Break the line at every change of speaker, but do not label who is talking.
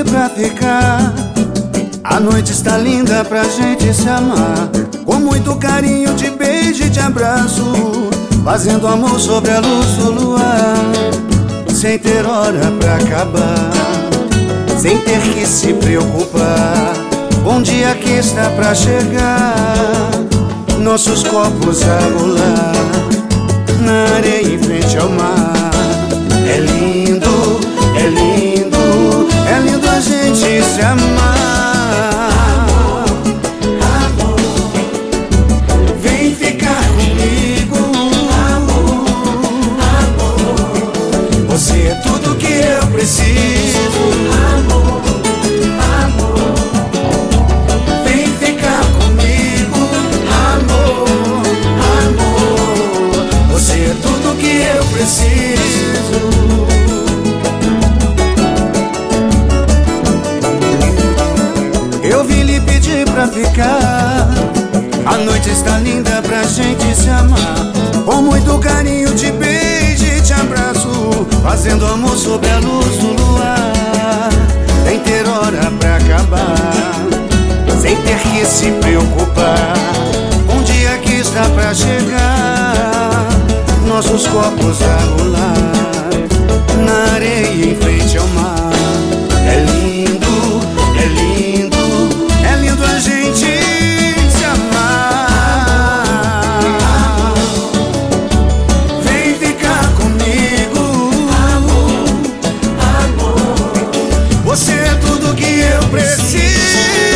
pra ficar. A noite está linda pra gente se amar. Com muito carinho te beijo e te abraço, fazendo amor sobre a luz do luar. Sem ter hora pra acabar, sem ter que se preocupar. Bom dia que está pra chegar, nossos copos a rolar na areia em frente ao mar. É lindo, é lindo, é lindo a gente se amar.
Amor,
Vem ficar comigo.
amor, amor,
Você é tudo que eu preciso.
amor, amor,
Vem ficar comigo.
amor,
Amor, você é tudo que eu preciso. Eu vim lhe pedir pra ficar. A noite está linda pra gente se amar. Com muito carinho te beijo e te abraço, fazendo amor sob a luz do luar. Sem ter hora pra acabar, sem ter que se preocupar. Um dia que está pra chegar, nossos copos a rolar na areia em frente ao mar. É lindo, é lindo, é lindo a gente se amar. Vem ficar comigo.
amor,
Você é tudo que eu preciso.